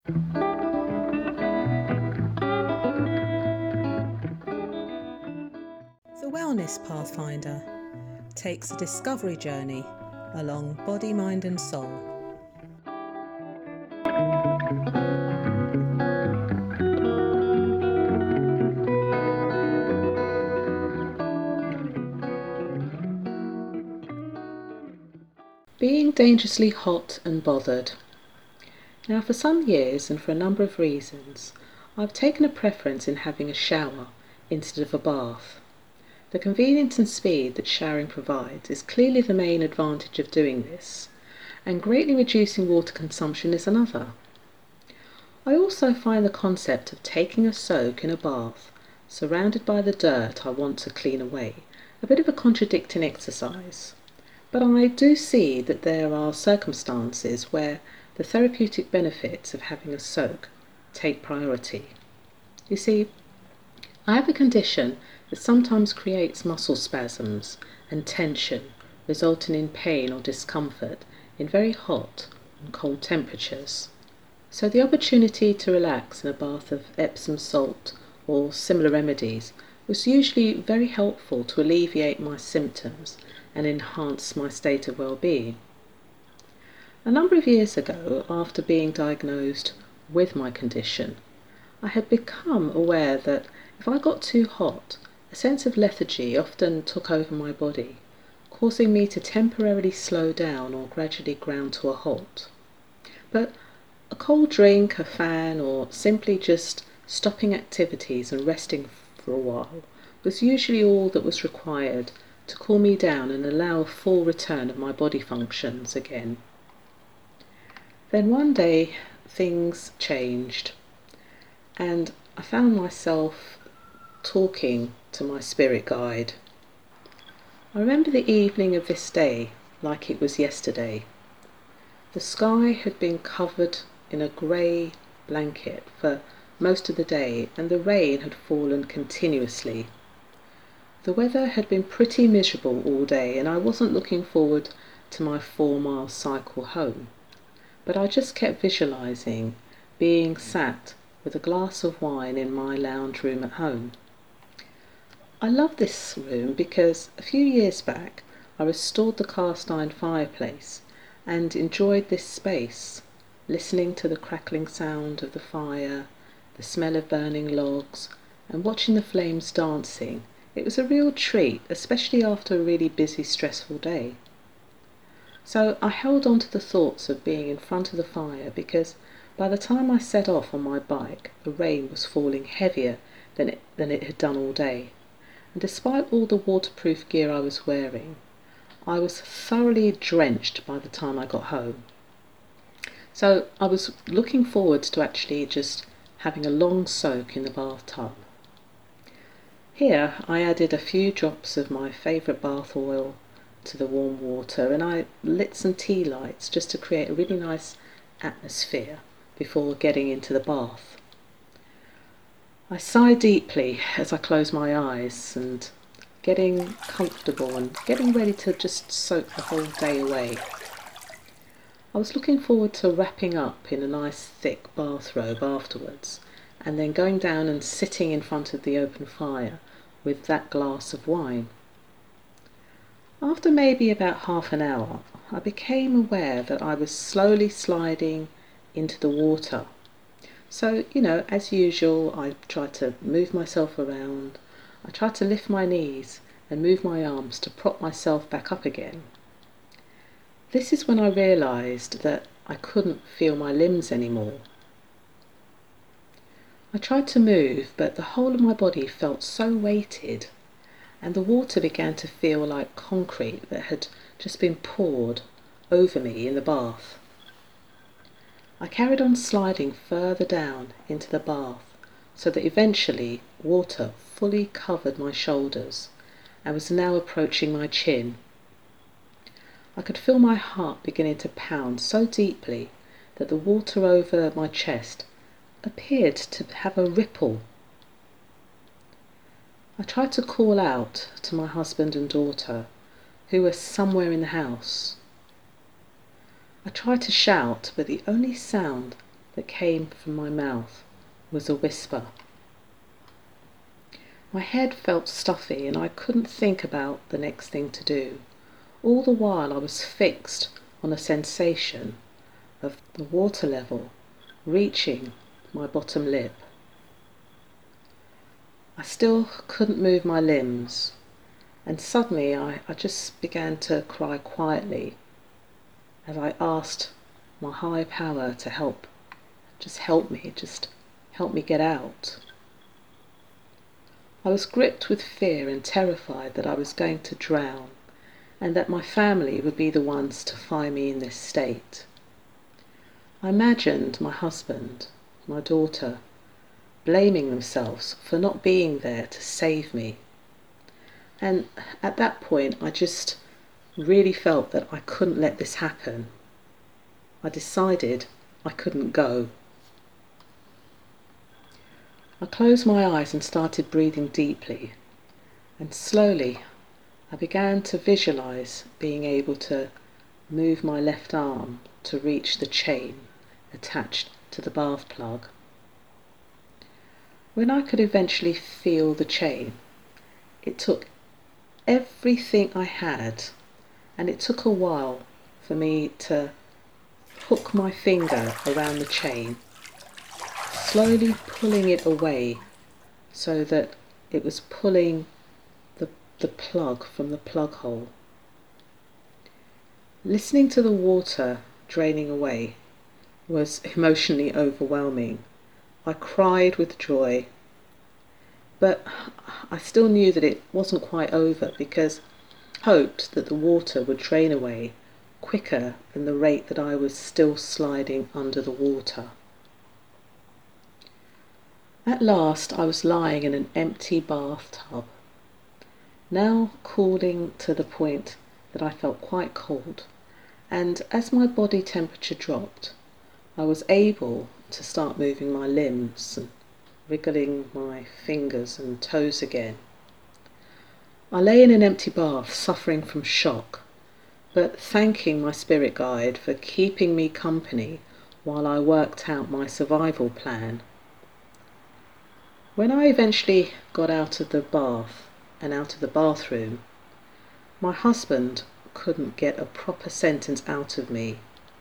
The Wellness Pathfinder takes a discovery journey along body, mind and soul. Being dangerously hot and bothered. Now, for some years and for a number of reasons, I've taken a preference in having a shower instead of a bath. The convenience and speed that showering provides is clearly the main advantage of doing this, and greatly reducing water consumption is another. I also find the concept of taking a soak in a bath, surrounded by the dirt I want to clean away, a bit of a contradicting exercise. But I do see that there are circumstances where the therapeutic benefits of having a soak take priority. You see, I have a condition that sometimes creates muscle spasms and tension, resulting in pain or discomfort in very hot and cold temperatures. So the opportunity to relax in a bath of Epsom salt or similar remedies was usually very helpful to alleviate my symptoms and enhance my state of well-being. A number of years ago, after being diagnosed with my condition, I had become aware that if I got too hot, a sense of lethargy often took over my body, causing me to temporarily slow down or gradually ground to a halt. But a cold drink, a fan, or simply just stopping activities and resting for a while was usually all that was required to cool me down and allow a full return of my body functions again. Then one day things changed, and I found myself talking to my spirit guide. I remember the evening of this day like it was yesterday. The sky had been covered in a grey blanket for most of the day, and the rain had fallen continuously. The weather had been pretty miserable all day, and I wasn't looking forward to my 4-mile cycle home. But I just kept visualising being sat with a glass of wine in my lounge room at home. I love this room because a few years back I restored the cast iron fireplace and enjoyed this space, listening to the crackling sound of the fire, the smell of burning logs, and watching the flames dancing. It was a real treat, especially after a really busy, stressful day. So I held on to the thoughts of being in front of the fire because by the time I set off on my bike, the rain was falling heavier than it had done all day. And despite all the waterproof gear I was wearing, I was thoroughly drenched by the time I got home. So I was looking forward to actually just having a long soak in the bathtub. Here I added a few drops of my favourite bath oil to the warm water, and I lit some tea lights just to create a really nice atmosphere before getting into the bath. I sighed deeply as I closed my eyes and getting comfortable and getting ready to just soak the whole day away. I was looking forward to wrapping up in a nice thick bathrobe afterwards and then going down and sitting in front of the open fire with that glass of wine. After maybe about half an hour, I became aware that I was slowly sliding into the water. So, as usual, I tried to move myself around. I tried to lift my knees and move my arms to prop myself back up again. This is when I realised that I couldn't feel my limbs anymore. I tried to move, but the whole of my body felt so weighted, and the water began to feel like concrete that had just been poured over me in the bath. I carried on sliding further down into the bath so that eventually water fully covered my shoulders and was now approaching my chin. I could feel my heart beginning to pound so deeply that the water over my chest appeared to have a ripple. I tried to call out to my husband and daughter, who were somewhere in the house. I tried to shout, but the only sound that came from my mouth was a whisper. My head felt stuffy and I couldn't think about the next thing to do. All the while I was fixed on a sensation of the water level reaching my bottom lip. I still couldn't move my limbs, and suddenly I just began to cry quietly as I asked my higher power to help me get out. I was gripped with fear and terrified that I was going to drown and that my family would be the ones to find me in this state. I imagined my husband, my daughter, blaming themselves for not being there to save me. And at that point, I just really felt that I couldn't let this happen. I decided I couldn't go. I closed my eyes and started breathing deeply, and slowly I began to visualize being able to move my left arm to reach the chain attached to the bath plug. When I could eventually feel the chain, it took everything I had, and it took a while for me to hook my finger around the chain, slowly pulling it away so that it was pulling the plug from the plug hole. Listening to the water draining away was emotionally overwhelming. I cried with joy, but I still knew that it wasn't quite over because I hoped that the water would drain away quicker than the rate that I was still sliding under the water. At last I was lying in an empty bathtub, now cooling to the point that I felt quite cold, and as my body temperature dropped, I was able to start moving my limbs and wriggling my fingers and toes again. I lay in an empty bath suffering from shock, but thanking my spirit guide for keeping me company while I worked out my survival plan. When I eventually got out of the bath and out of the bathroom, my husband couldn't get a proper sentence out of me.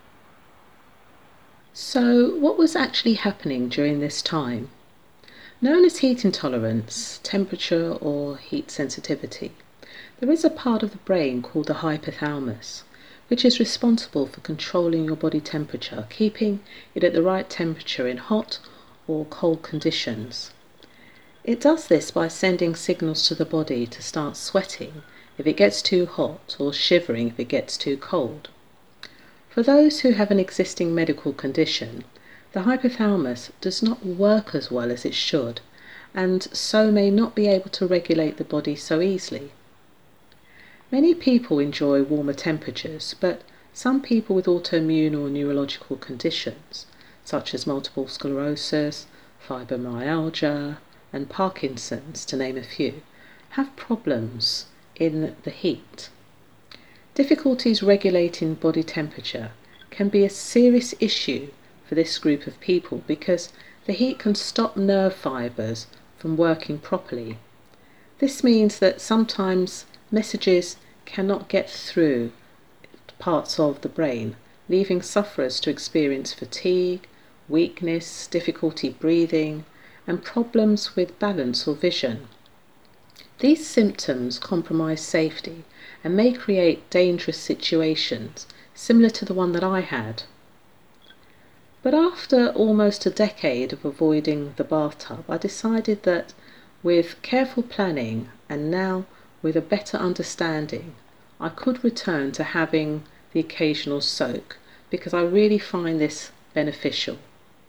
So what was actually happening during this time? Known as heat intolerance, temperature or heat sensitivity, there is a part of the brain called the hypothalamus, which is responsible for controlling your body temperature, keeping it at the right temperature in hot or cold conditions. It does this by sending signals to the body to start sweating if it gets too hot or shivering if it gets too cold. For those who have an existing medical condition, the hypothalamus does not work as well as it should, and so may not be able to regulate the body so easily. Many people enjoy warmer temperatures, but some people with autoimmune or neurological conditions, such as multiple sclerosis, fibromyalgia, and Parkinson's, to name a few, have problems in the heat. Difficulties regulating body temperature can be a serious issue for this group of people because the heat can stop nerve fibres from working properly. This means that sometimes messages cannot get through parts of the brain, leaving sufferers to experience fatigue, weakness, difficulty breathing, and problems with balance or vision. These symptoms compromise safety and may create dangerous situations similar to the one that I had. But after almost a decade of avoiding the bathtub, I decided that with careful planning and now with a better understanding, I could return to having the occasional soak because I really find this beneficial.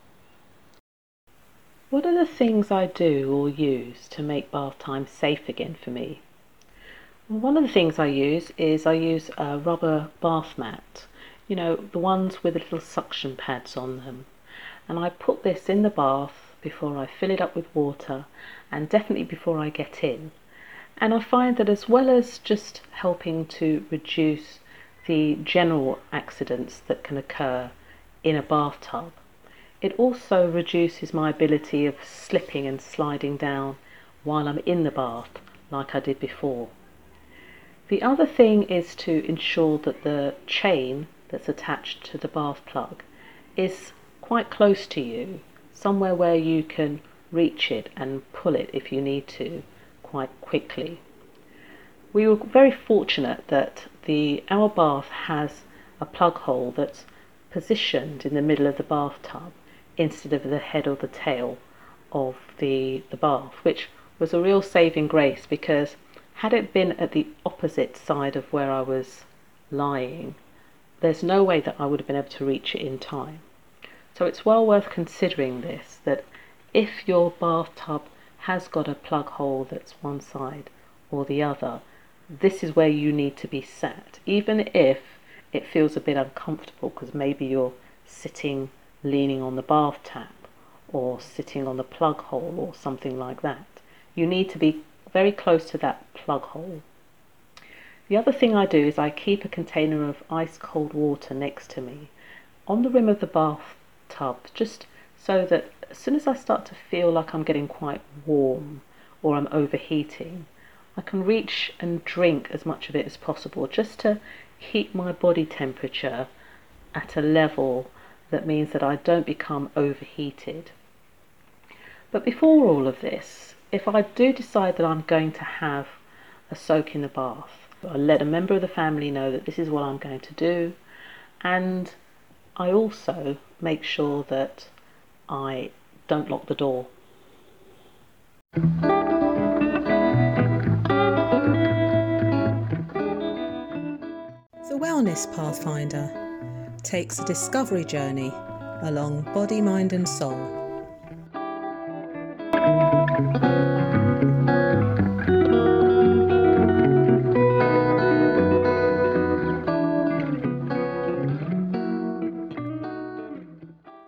What are the things I do or use to make bath time safe again for me? Well, one of the things I use a rubber bath mat, the ones with the little suction pads on them. And I put this in the bath before I fill it up with water and definitely before I get in. And I find that as well as just helping to reduce the general accidents that can occur in a bathtub, It also reduces my ability of slipping and sliding down while I'm in the bath like I did before. The other thing is to ensure that the chain that's attached to the bath plug is quite close to you, somewhere where you can reach it and pull it if you need to quite quickly. We were very fortunate that our bath has a plug hole that's positioned in the middle of the bathtub instead of the head or the tail of the bath, which was a real saving grace, because had it been at the opposite side of where I was lying, there's no way that I would have been able to reach it in time. So it's well worth considering this, that if your bathtub has got a plug hole that's one side or the other, this is where you need to be sat, even if it feels a bit uncomfortable because maybe you're sitting leaning on the bath tap or sitting on the plug hole or something like that. You need to be very close to that plug hole. The other thing I do is I keep a container of ice cold water next to me on the rim of the bathtub, just so that as soon as I start to feel like I'm getting quite warm or I'm overheating, I can reach and drink as much of it as possible, just to keep my body temperature at a level that means that I don't become overheated. But before all of this, if I do decide that I'm going to have a soak in the bath, I let a member of the family know that this is what I'm going to do, and I also make sure that I don't lock the door. The Wellness Pathfinder takes a discovery journey along body, mind and soul.